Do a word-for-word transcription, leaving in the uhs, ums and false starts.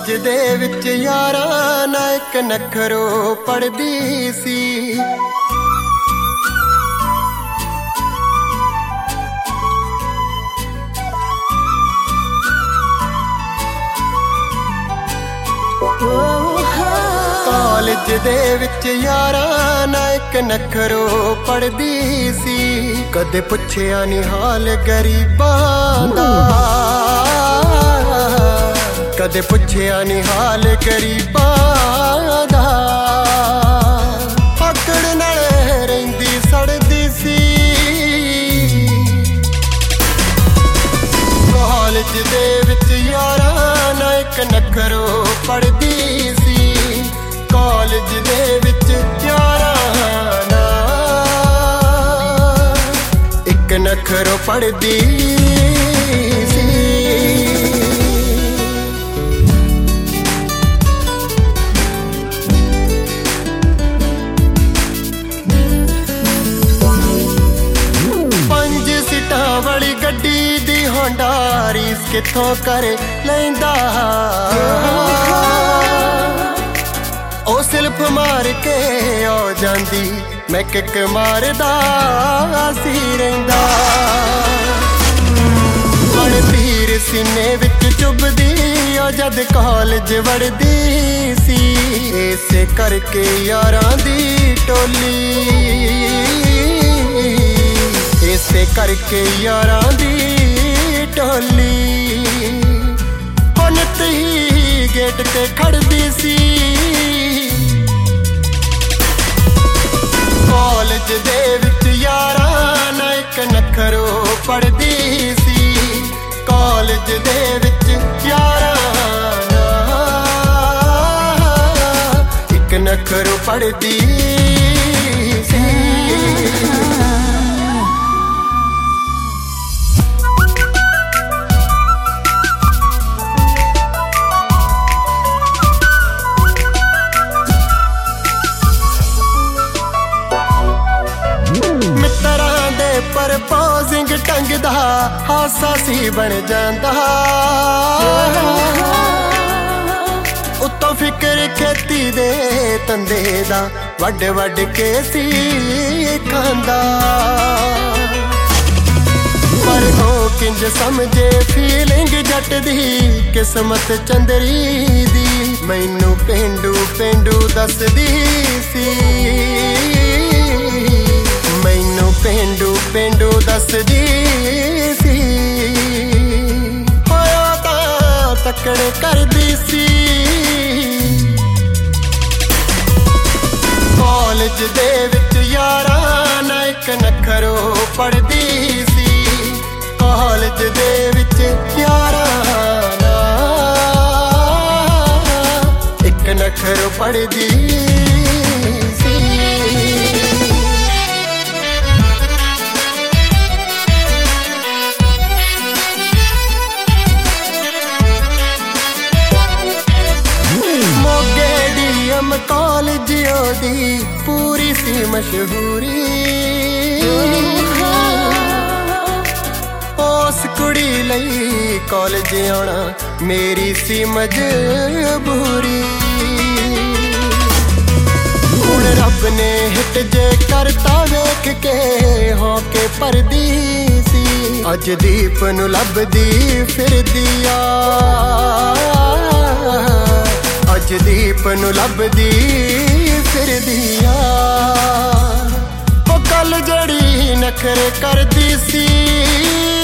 College ਦੇ ਵਿੱਚ ਯਾਰਾਂ ਨਾਲ ਇੱਕ ਨਖਰੋ ਪੜਦੀ ਸੀ। ਕਾਲਜ ਦੇ ਵਿੱਚ ਯਾਰਾਂ ਨਾਲ ਇੱਕ ਨਖਰੋ ਪੜਦੀ ਸੀ। ਕਦੇ ਪੁੱਛਿਆ ਨੀ ਹਾਲ ਗਰੀਬਾਂ ਦਾ, ਕਦੇ ਪੁੱਛਿਆ ਨੀ ਹਾਲ ਗਰੀਬਾਂ ਦਾ। ਆਕੜ ਨਾਲ ਰਹਿੰਦੀ ਸੜਦੀ ਸੀ। ਕਾਲਜ ਦੇ ਵਿੱਚ ਯਾਰਾਂ ਨਾਲ ਇੱਕ ਨਖਰੋ ਪੜਦੀ ਸੀ। ਕਾਲਜ ਦੇ ਵਿੱਚ ਯਾਰਾਂ ਨਾਲ ਇੱਕ ਨਖਰੋ ਪੜਦੀ ਸੀ। ਵਾਲੀ ਗੱਡੀ ਦੀ ਹੋਂਡਾ ਰੀਸ ਕਿੱਥੋਂ ਕਰ ਲੈਂਦਾ। ਉਹ ਸਿਲਫ ਮਾਰ ਕੇ ਆ ਜਾਂਦੀ, ਮੈਂ ਕਿੱਕ ਮਾਰਦਾ ਸੀ ਰਹਿੰਦਾ। ਬੜ ਪੀਰ ਸੀਨੇ ਵਿੱਚ ਚੁੱਭਦੀ ਉਹ ਜਦ ਕਾਲਜ ਵੜਦੀ ਸੀ। ਇਸੇ ਕਰਕੇ ਯਾਰਾਂ ਦੀ ਟੋਲੀ, ਇਸੇ ਕਰਕੇ ਯਾਰਾਂ ਦੀ ਟੋਲੀ ਹੁਣ ਹੀ ਗੇਟ ਤੇ ਖੜਦੀ ਸੀ। ਕਾਲਜ ਦੇ ਵਿੱਚ ਯਾਰਾਂ ਨਾਲ ਇੱਕ ਨਖਰੋ ਪੜਦੀ ਸੀ। ਕਾਲਜ ਦੇ ਵਿੱਚ ਯਾਰਾਂ ਨਾਲ ਇੱਕ ਨਖਰੋ ਪੜਦੀ ਸੀ। ਪ੍ਰਪੋਜ਼ਿੰਗ ਢੰਗ ਦਾ ਹਾਸਾ ਸੀ ਬਣ ਜਾਂਦਾ। ਉੱਤੋਂ ਫਿਕਰ ਖੇਤੀ ਦੇ ਤੰਦੇ ਦਾ ਵੱਡ ਵੱਡ ਕੇ ਸੀ ਖਾਂਦਾ। ਪਰ ਉਹ ਕਿੰਜ ਸਮਝੇ ਫੀਲਿੰਗ ਜੱਟ ਦੀ, ਕਿਸਮਤ ਚੰਦਰੀ ਦੀ ਮੈਨੂੰ ਪੇਂਡੂ ਪੇਂਡੂ ਦੱਸਦੀ ਸੀ। ਮੈਨੂੰ ਪੇਂਡੂ ਪੇਂਡੂ ਦੱਸਦੀ ਸੀ। ਹੋਇਆ ਤਾਂ ਤੱਕੜ ਕਰਦੀ ਸੀ। ਕਾਲਜ ਦੇ ਵਿੱਚ ਯਾਰਾਂ ਨਾਲ ਇੱਕ ਨਖਰੋ ਪੜਦੀ ਸੀ। ਕਾਲਜ ਦੇ ਵਿੱਚ ਯਾਰਾਂ ਨਾਲ ਇੱਕ ਨਖਰੋ ਪੜਦੀ ਸੀ। ਕਾਲਜ ਉਹਦੀ ਪੂਰੀ ਸੀ ਮਸ਼ਹੂਰੀ। ਉਸ ਕੁੜੀ ਲਈ ਕਾਲਜ ਆਉਣਾ ਮੇਰੀ ਸੀ ਮਜਬੂਰੀ। ਹੁਣ ਰੱਬ ਨੇ ਹਿੱਟ ਜੇ ਕਰਤਾ ਵੇਖ ਕੇ ਹੋ ਕੇ ਪਰਦੀ ਸੀ। ਅੱਜ ਦੀਪ ਨੂੰ ਲੱਭਦੀ ਫਿਰਦੀ ਆ, ਅੱਜ ਦੀਪ ਨੂੰ ਲੱਭਦੀ ਫਿਰਦੀ ਆ। ਉਹ ਕੱਲ ਜਿਹੜੀ ਨਖਰੇ ਕਰਦੀ ਸੀ